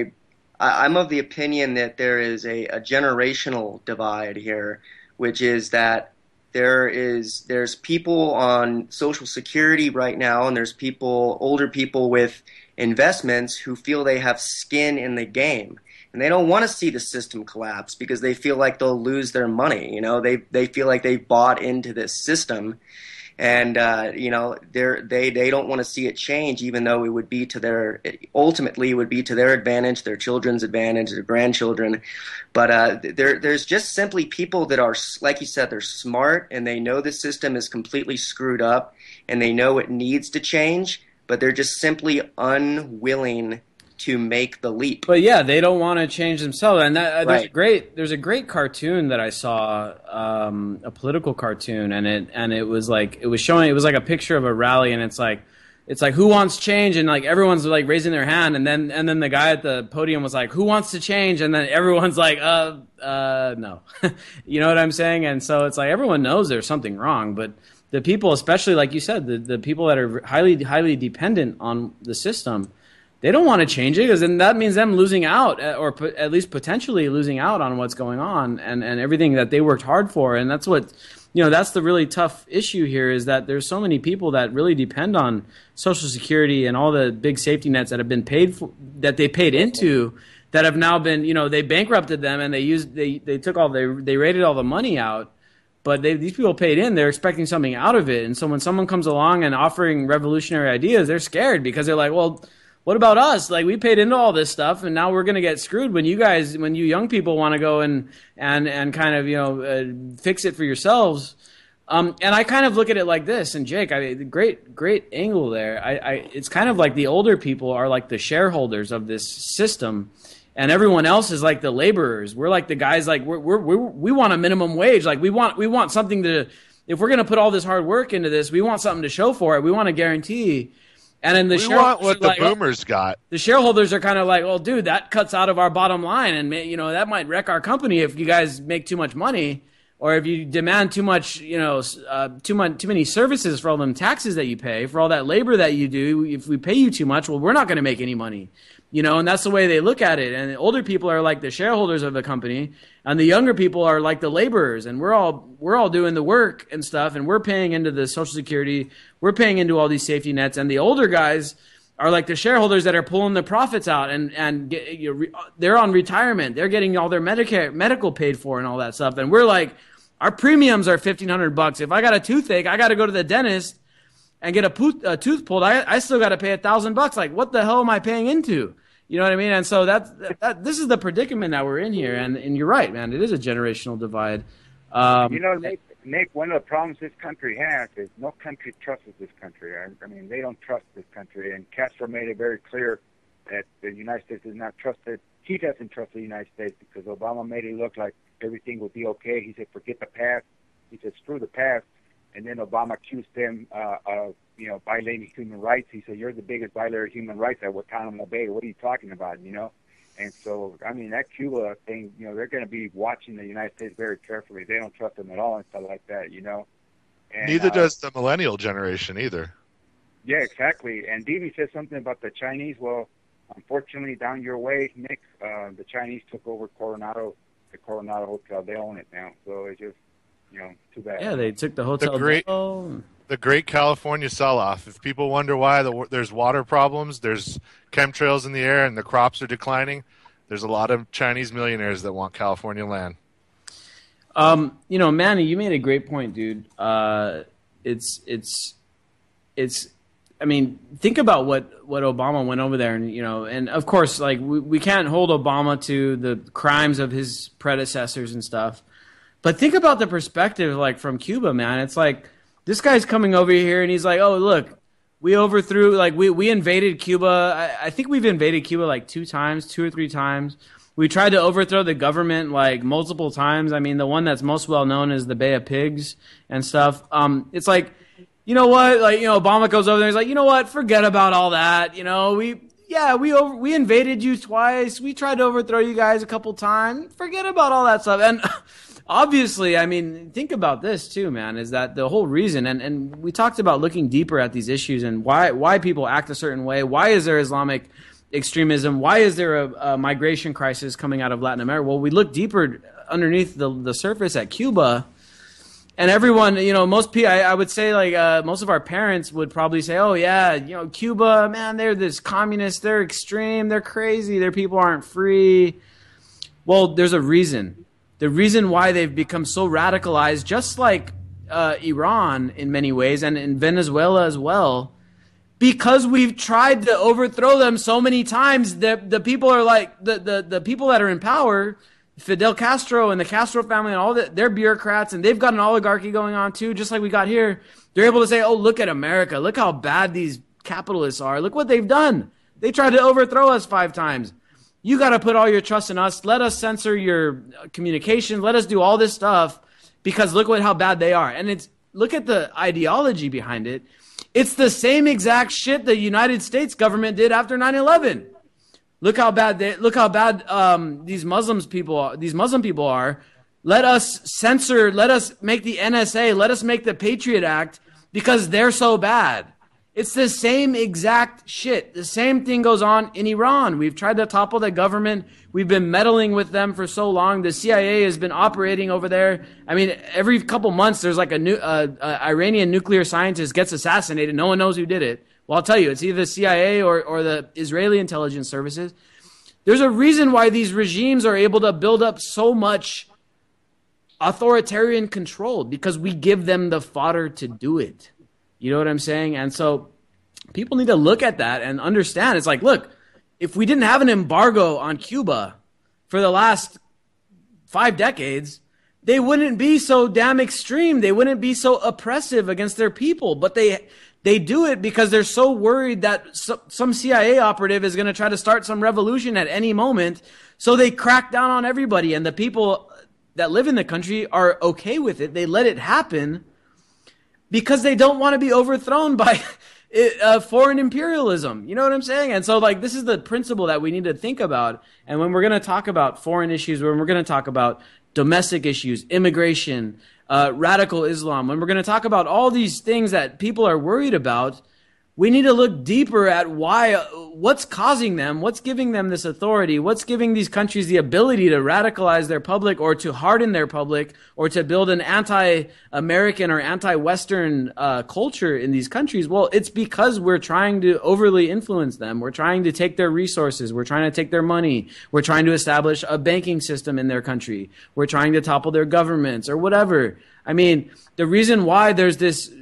I'm of the opinion that there is a generational divide here, which is that there's people on Social Security right now, and there's older people with investments who feel they have skin in the game, and they don't want to see the system collapse because they feel like they'll lose their money. They feel like they've bought into this system, And they don't want to see it change, even though it would be to their advantage, their children's advantage, their grandchildren. But there's just simply people that are, like you said, they're smart and they know the system is completely screwed up and they know it needs to change, but they're just simply unwilling to make the leap. But yeah, they don't want to change themselves. And that, Right. there's a great cartoon that I saw, a political cartoon, and it was like it was like a picture of a rally, and it's like who wants change, and like everyone's like raising their hand, and then the guy at the podium was like, who wants to change, and then everyone's like no. You know what I'm saying? And so it's like everyone knows there's something wrong, but the people, especially like you said, the people that are highly dependent on the system, they don't want to change it, because then that means them losing out, or at least potentially losing out on what's going on and everything that they worked hard for. And that's what, that's the really tough issue here, is that there's so many people that really depend on Social Security and all the big safety nets that have been paid for, that they paid into, that have now been, they bankrupted them, and they raided all the money out. But these people paid in, they're expecting something out of it. And so when someone comes along and offering revolutionary ideas, they're scared, because they're like, well, what about us? Like, we paid into all this stuff, and now we're going to get screwed when you young people want to go and kind of, fix it for yourselves. And I kind of look at it like this, and Jake, great angle there. It's kind of like the older people are like the shareholders of this system, and everyone else is like the laborers. We're like the guys, like we want a minimum wage. Like we want something to, if we're going to put all this hard work into this, we want something to show for it. We want a guarantee. And then we want what the boomers got. The shareholders are kind of like, well, dude, that cuts out of our bottom line, and that might wreck our company if you guys make too much money, or if you demand too much, too many services for all them taxes that you pay, for all that labor that you do. If we pay you too much, well, we're not going to make any money, and that's the way they look at it. And the older people are like the shareholders of the company, and the younger people are like the laborers, and we're all doing the work and stuff, and we're paying into the Social Security, we're paying into all these safety nets, and the older guys are like the shareholders that are pulling the profits out, and they're on retirement, they're getting all their medical paid for and all that stuff, and we're like, our premiums are $1,500. If I got a toothache, I got to go to the dentist and get a tooth pulled. I still got to pay $1,000. Like, what the hell am I paying into? You know what I mean? And so this is the predicament that we're in here. And you're right, man. It is a generational divide. Nick, one of the problems this country has is no country trusts this country. I mean, they don't trust this country. And Castro made it very clear that the United States is not trusted. He doesn't trust the United States, because Obama made it look like everything would be okay. He said, forget the past. He said, screw the past. And then Obama accused him of, violating human rights. He said, you're the biggest violator of human rights at Guantanamo Bay. What are you talking about, And so, I mean, that Cuba thing, they're going to be watching the United States very carefully. They don't trust them at all and stuff like that, And, neither does the millennial generation either. Yeah, exactly. And Davey said something about the Chinese. Well, unfortunately, down your way, Nick, the Chinese took over the Coronado Hotel. They own it now. So it's just, too bad. Yeah, they took the hotel. The great California sell-off. If people wonder why there's water problems, there's chemtrails in the air, and the crops are declining, there's a lot of Chinese millionaires that want California land. Manny, you made a great point, dude. It's. I mean, think about what Obama went over there, and of course, like we can't hold Obama to the crimes of his predecessors and stuff. But think about the perspective, like, from Cuba, man. It's like, this guy's coming over here, and he's like, oh, look, we overthrew, like, we invaded Cuba. I think we've invaded Cuba, like, 2 or 3 times. We tried to overthrow the government, like, multiple times. I mean, the one that's most well known is the Bay of Pigs and stuff. It's like, you know what? Like, Obama goes over there, he's like, you know what? Forget about all that. We invaded you twice. We tried to overthrow you guys a couple times. Forget about all that stuff. And obviously, I mean, think about this too, man, is that the whole reason, and we talked about looking deeper at these issues and why people act a certain way. Why is there Islamic extremism? Why is there a migration crisis coming out of Latin America? Well, we look deeper underneath the surface at Cuba, and everyone, I would say, like, most of our parents would probably say, oh, yeah, Cuba, man, they're this communist, they're extreme, they're crazy, their people aren't free. Well, there's a reason. The reason why they've become so radicalized, just like Iran in many ways, and in Venezuela as well, because we've tried to overthrow them so many times. The people are like the people that are in power, Fidel Castro and the Castro family and all that, they're bureaucrats, and they've got an oligarchy going on too, just like we got here. They're able to say, oh, look at America. Look how bad these capitalists are. Look what they've done. They tried to overthrow us 5 times. You got to put all your trust in us. Let us censor your communication. Let us do all this stuff because look how bad they are. And look at the ideology behind it. It's the same exact shit the United States government did after 9/11. Look how bad these Muslim people are. Let us censor. Let us make the NSA. Let us make the Patriot Act because they're so bad. It's the same exact shit. The same thing goes on in Iran. We've tried to topple the government. We've been meddling with them for so long. The CIA has been operating over there. I mean, every couple months there's like a Iranian nuclear scientist gets assassinated. No one knows who did it. Well, I'll tell you, it's either the CIA or the Israeli intelligence services. There's a reason why these regimes are able to build up so much authoritarian control, because we give them the fodder to do it. You know what I'm saying? And so people need to look at that and understand. It's like, look, if we didn't have an embargo on Cuba for the last 5 decades, they wouldn't be so damn extreme. They wouldn't be so oppressive against their people. But they do it because they're so worried that some CIA operative is going to try to start some revolution at any moment. So they crack down on everybody. And the people that live in the country are okay with it. They let it happen because they don't want to be overthrown by foreign imperialism. You know what I'm saying? And so, like, this is the principle that we need to think about. And when we're going to talk about foreign issues, when we're going to talk about domestic issues, immigration, radical Islam, when we're going to talk about all these things that people are worried about, we need to look deeper at what's causing them, what's giving them this authority, what's giving these countries the ability to radicalize their public or to harden their public or to build an anti-American or anti-Western culture in these countries. Well, it's because we're trying to overly influence them. We're trying to take their resources. We're trying to take their money. We're trying to establish a banking system in their country. We're trying to topple their governments or whatever. I mean, the reason why there's this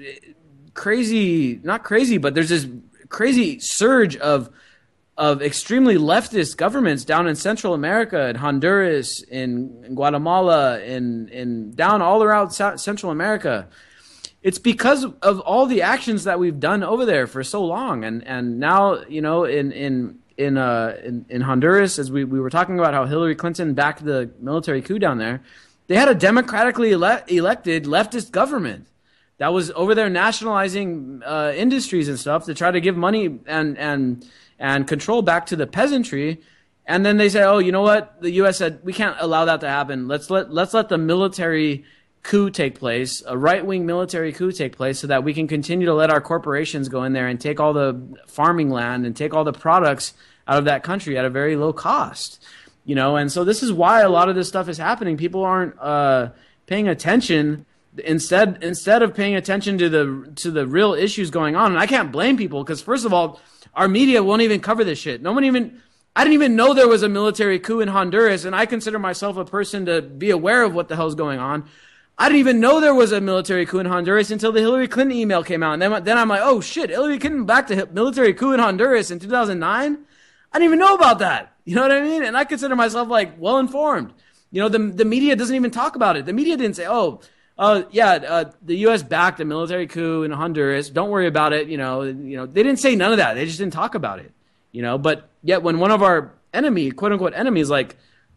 there's this crazy surge of extremely leftist governments down in Central America, in Honduras, in Guatemala, in down all around Central America. It's because of all the actions that we've done over there for so long, and now, you know, in Honduras, as we were talking about how Hillary Clinton backed the military coup down there, they had a democratically elected leftist government that was over there nationalizing industries and stuff to try to give money and control back to the peasantry. And then they say, oh, you know what? The U.S. said, we can't allow that to happen. Let's let the military coup take place, a right-wing military coup take place, so that we can continue to let our corporations go in there and take all the farming land and take all the products out of that country at a very low cost. You know, and so this is why a lot of this stuff is happening. People aren't paying attention. Instead of paying attention to the real issues going on. And I can't blame people, because first of all, our media won't even cover this shit. I didn't even know there was a military coup in Honduras, and I consider myself a person to be aware of what the hell's going on. I didn't even know there was a military coup in Honduras until the Hillary Clinton email came out. And then I'm like, oh shit, Hillary Clinton backed a military coup in Honduras in 2009? I didn't even know about that. You know what I mean? And I consider myself like well informed. You know, the media doesn't even talk about it. The media didn't say, the U.S. backed a military coup in Honduras. Don't worry about it. You know, they didn't say none of that. They just didn't talk about it. You know, but yet when one of our quote unquote enemies, like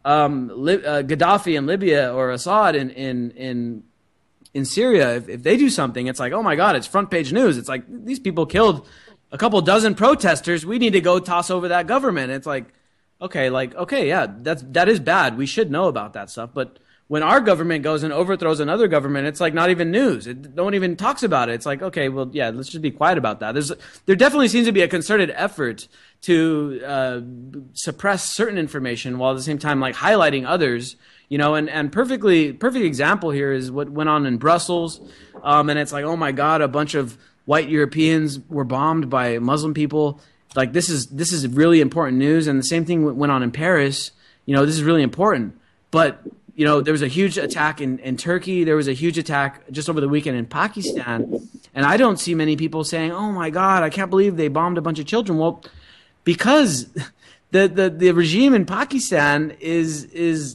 Gaddafi in Libya or Assad in Syria, if they do something, it's like, oh my God, it's front page news. It's like, these people killed a couple dozen protesters. We need to go toss over that government. It's like, okay, yeah, that is bad. We should know about that stuff, but when our government goes and overthrows another government, it's like not even news. No one even talks about it. It's like, okay, well, yeah, let's just be quiet about that. There definitely seems to be a concerted effort to suppress certain information while at the same time like highlighting others. You know, and perfect example here is what went on in Brussels, and it's like, oh my God, a bunch of white Europeans were bombed by Muslim people. Like this is really important news, and the same thing went on in Paris. You know, this is really important, but there was a huge attack in Turkey. There was a huge attack just over the weekend in Pakistan. And I don't see many people saying, oh, my God, I can't believe they bombed a bunch of children. Well, because the regime in Pakistan is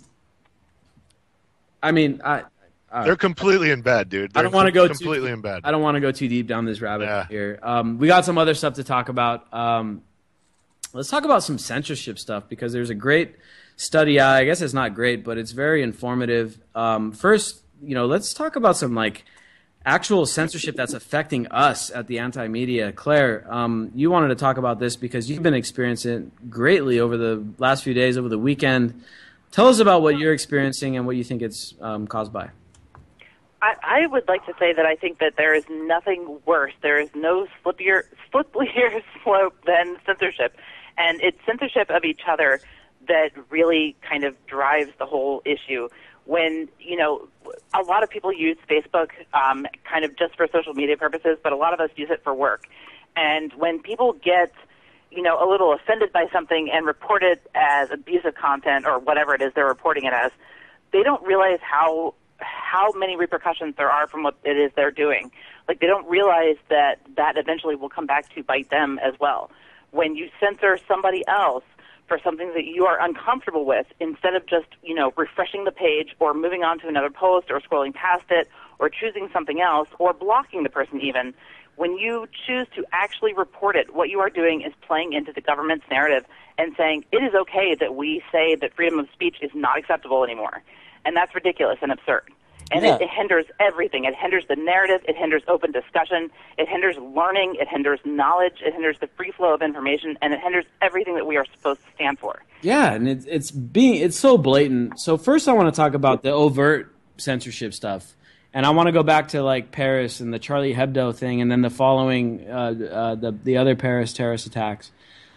I mean, they're completely in bed, dude. I don't want to go completely in bed. I don't want to go too deep down this rabbit hole here. We got some other stuff to talk about. Let's talk about some censorship stuff because there's a great study. I guess it's not great, but it's very informative. First, let's talk about some actual censorship that's affecting us at the Anti-Media. Claire, you wanted to talk about this because you've been experiencing it greatly over the last few days, over the weekend. Tell us about what you're experiencing and what you think it's caused by. I would like to say that I think that there is nothing worse. There is no slippier slope than censorship. And it's censorship of each other that really kind of drives the whole issue. When, a lot of people use Facebook kind of just for social media purposes, but a lot of us use it for work. And when people get, a little offended by something and report it as abusive content or whatever it is they're reporting it as, they don't realize how many repercussions there are from what it is they're doing. Like, they don't realize that eventually will come back to bite them as well. When you censor somebody else for something that you are uncomfortable with, instead of just, refreshing the page or moving on to another post or scrolling past it or choosing something else or blocking the person even, when you choose to actually report it, what you are doing is playing into the government's narrative and saying it is okay that we say that freedom of speech is not acceptable anymore. And that's ridiculous and absurd. And it hinders everything. It hinders the narrative. It hinders open discussion. It hinders learning. It hinders knowledge. It hinders the free flow of information. And it hinders everything that we are supposed to stand for. Yeah, and it's so blatant. So first I want to talk about the overt censorship stuff. And I want to go back to Paris and the Charlie Hebdo thing and then the following, the other Paris terrorist attacks.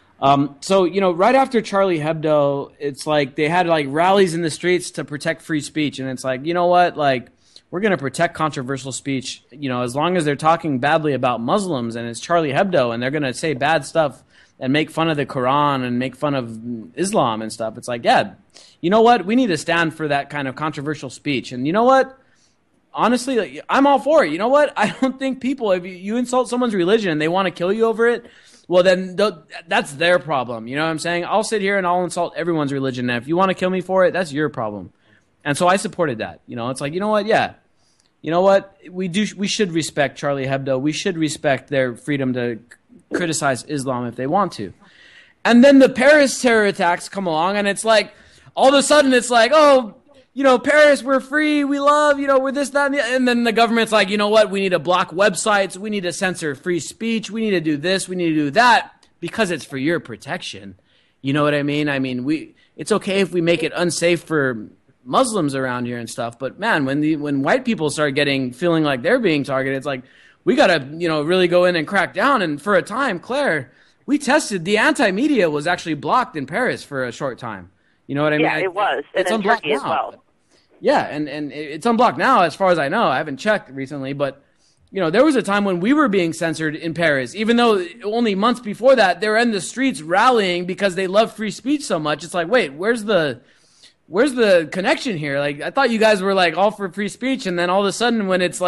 So, right after Charlie Hebdo, it's they had rallies in the streets to protect free speech. And it's you know what? We're going to protect controversial speech, as long as they're talking badly about Muslims and it's Charlie Hebdo and they're going to say bad stuff and make fun of the Quran and make fun of Islam and stuff. It's you know what? We need to stand for that kind of controversial speech. And you know what? Honestly, I'm all for it. You know what? I don't think people, if you insult someone's religion and they want to kill you over it, well, then that's their problem. You know what I'm saying? I'll sit here and I'll insult everyone's religion. And if you want to kill me for it, that's your problem. And so I supported that. It's you know what? Yeah. You know what? We should respect Charlie Hebdo. We should respect their freedom to criticize Islam if they want to. And then the Paris terror attacks come along and it's all of a sudden it's oh, Paris, we're free, we love, we're this, that, and then the government's you know what, we need to block websites, we need to censor free speech, we need to do this, we need to do that, because it's for your protection. You know what I mean? I mean, it's okay if we make it unsafe for Muslims around here and stuff, but man, when white people start feeling like they're being targeted, it's we gotta, really go in and crack down. And for a time, Claire, we tested, the Anti-Media was actually blocked in Paris for a short time. You know what I mean? Yeah, it was. It's unblocked now. As well. Yeah, and it's unblocked now as far as I know. I haven't checked recently, but there was a time when we were being censored in Paris, even though only months before that they were in the streets rallying because they love free speech so much. It's wait, where's the connection here? I thought you guys were all for free speech, and then all of a sudden when it's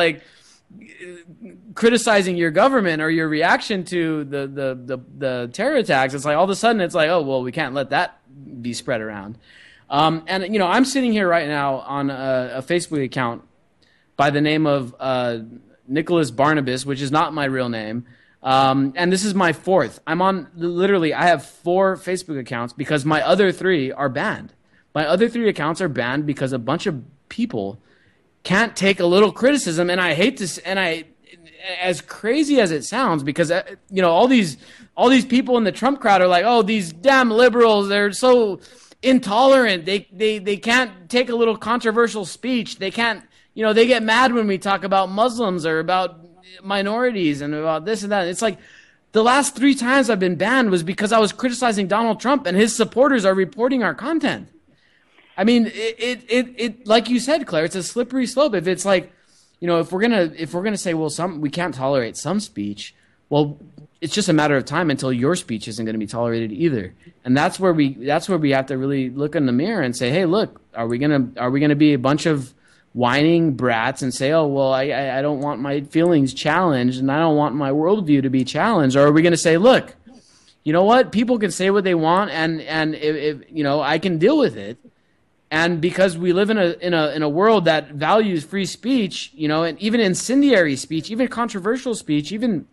criticizing your government or your reaction to the terror attacks, it's all of a sudden it's oh well, we can't let that be spread around. And I'm sitting here right now on a Facebook account by the name of Nicholas Barnabas, which is not my real name. And this is my fourth. I have 4 Facebook accounts because my other 3 are banned. My other 3 accounts are banned because a bunch of people can't take a little criticism. And I hate this. And as crazy as it sounds, because all these people in the Trump crowd are oh, these damn liberals, they're so intolerant. They can't take a little controversial speech. They can't, they get mad when we talk about Muslims or about minorities and about this and that. It's the last 3 times I've been banned was because I was criticizing Donald Trump and his supporters are reporting our content. I mean, it like you said, Claire, it's a slippery slope. If it's if we're gonna say, well, we can't tolerate some speech, well, it's just a matter of time until your speech isn't going to be tolerated either. And that's where we have to really look in the mirror and say, hey, look, are we gonna be a bunch of whining brats and say, oh, well, I don't want my feelings challenged and I don't want my worldview to be challenged? Or are we going to say, look, you know what? People can say what they want, and if I can deal with it. And because we live in a world that values free speech, and even incendiary speech, even controversial speech, even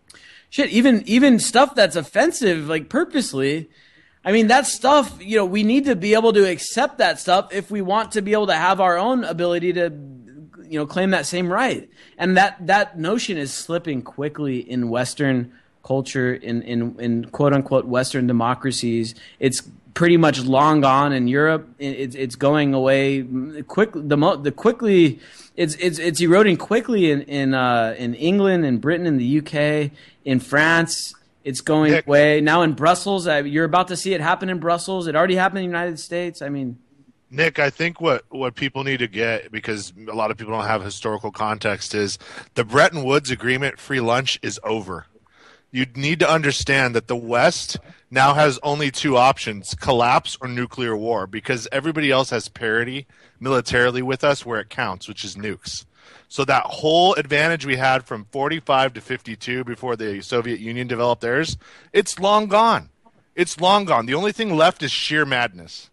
stuff that's offensive, like purposely. I mean, that stuff, we need to be able to accept that stuff if we want to be able to have our own ability to, claim that same right. And that notion is slipping quickly in Western culture, in quote unquote Western democracies. It's pretty much long gone in Europe. It's going away quickly. It's eroding quickly in England, in Britain, in the UK, in France. It's going away now in Brussels. You're about to see it happen in Brussels. It already happened in the United States. I mean, Nick, I think what people need to get, because a lot of people don't have historical context, is the Bretton Woods Agreement, free lunch, is over. You need to understand that the West now has only two options: collapse or nuclear war, because everybody else has parity militarily with us where it counts, which is nukes. So that whole advantage we had from 45 to 52 before the Soviet Union developed theirs, it's long gone. It's long gone. The only thing left is sheer madness.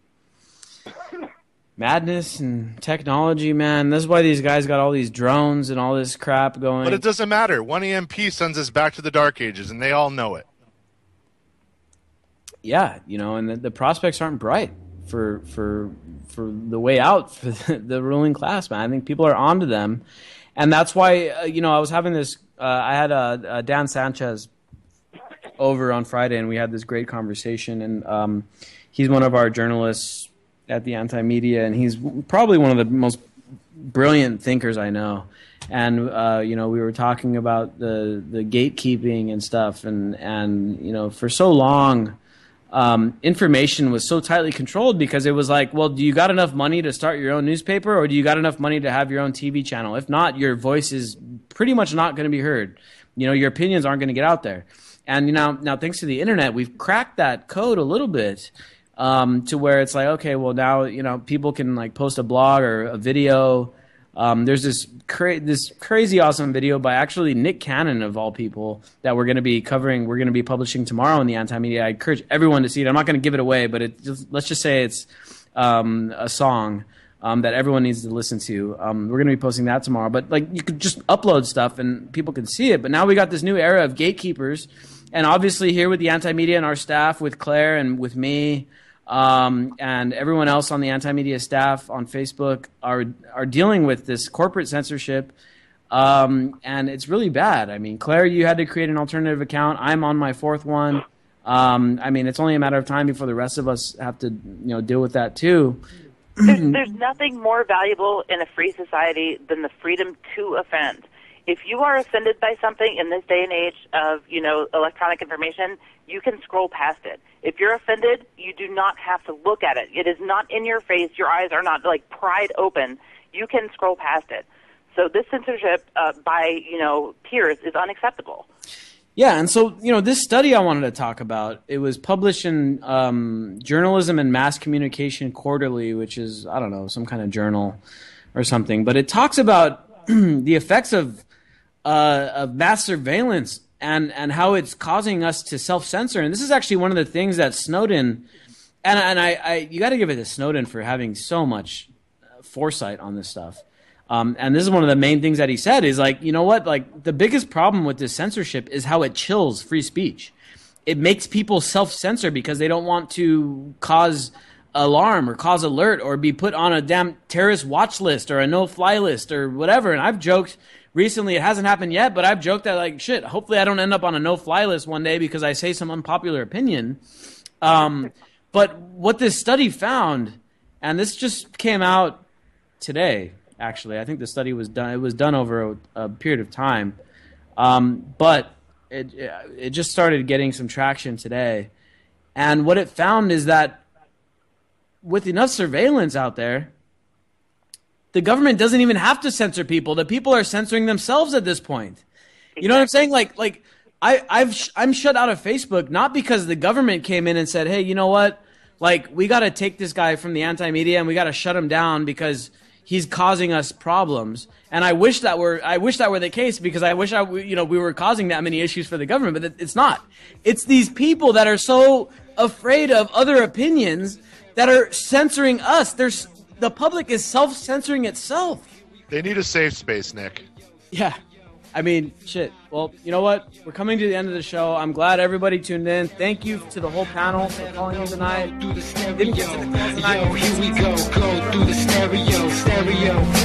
Madness and technology, man. That's why these guys got all these drones and all this crap going. But it doesn't matter. One EMP sends us back to the Dark Ages, and they all know it. Yeah, and the prospects aren't bright for the way out for the ruling class, man. I think people are onto them, and that's why I was having this. I had Dan Sanchez over on Friday, and we had this great conversation. And he's one of our journalists at the Anti-Media, and he's probably one of the most brilliant thinkers I know. And we were talking about the gatekeeping and stuff, and for so long. Information was so tightly controlled because it was like, well, do you got enough money to start your own newspaper, or do you got enough money to have your own TV channel? If not, your voice is pretty much not going to be heard. Your opinions aren't going to get out there. And now thanks to the internet, we've cracked that code a little bit to where it's like, okay, well now people can like post a blog or a video. There's this crazy awesome video by actually Nick Cannon, of all people, that we're going to be covering. We're going to be publishing tomorrow in the Anti-Media. I encourage everyone to see it. I'm not going to give it away, but let's just say it's a song that everyone needs to listen to. We're going to be posting that tomorrow. But like, you could just upload stuff and people can see it. But now we got this new era of gatekeepers, and obviously here with the Anti-Media and our staff, with Claire and with me. And everyone else on the Anti-Media staff on Facebook are dealing with this corporate censorship, and it's really bad. I mean, Claire, you had to create an alternative account. I'm on my fourth one. I mean, it's only a matter of time before the rest of us have to, deal with that too. There's nothing more valuable in a free society than the freedom to offend. If you are offended by something in this day and age of, electronic information, you can scroll past it. If you're offended, you do not have to look at it. It is not in your face. Your eyes are not pried open. You can scroll past it. So this censorship by, peers is unacceptable. Yeah, and so, this study I wanted to talk about, it was published in Journalism and Mass Communication Quarterly, which is, I don't know, some kind of journal or something. But it talks about the effects of mass surveillance and how it's causing us to self-censor. And this is actually one of the things that Snowden, and I you got to give it to Snowden for having so much foresight on this stuff. And this is one of the main things that he said is like, the biggest problem with this censorship is how it chills free speech. It makes people self-censor because they don't want to cause alarm or cause alert or be put on a damn terrorist watch list or a no-fly list or whatever. And I've joked recently, it hasn't happened yet, but I've joked that hopefully I don't end up on a no-fly list one day because I say some unpopular opinion. But what this study found, and this just came out today, actually. I think the study was done. It was done over a period of time, but it just started getting some traction today. And what it found is that with enough surveillance out there, the government doesn't even have to censor people. The people are censoring themselves at this point. You know what I'm saying? Like I'm shut out of Facebook not because the government came in and said, hey, you know what? Like, we got to take this guy from the anti-media and we got to shut him down because he's causing us problems. And I wish that were the case, because I wish we were causing that many issues for the government, but it's not. It's these people that are so afraid of other opinions that are censoring us. The public is self-censoring itself. They need a safe space, Nick. Yeah. I mean, shit. Well, you know what? We're coming to the end of the show. I'm glad everybody tuned in. Thank you to the whole panel for calling in tonight. Didn't get to the call tonight. Yo, here we go through the stereo.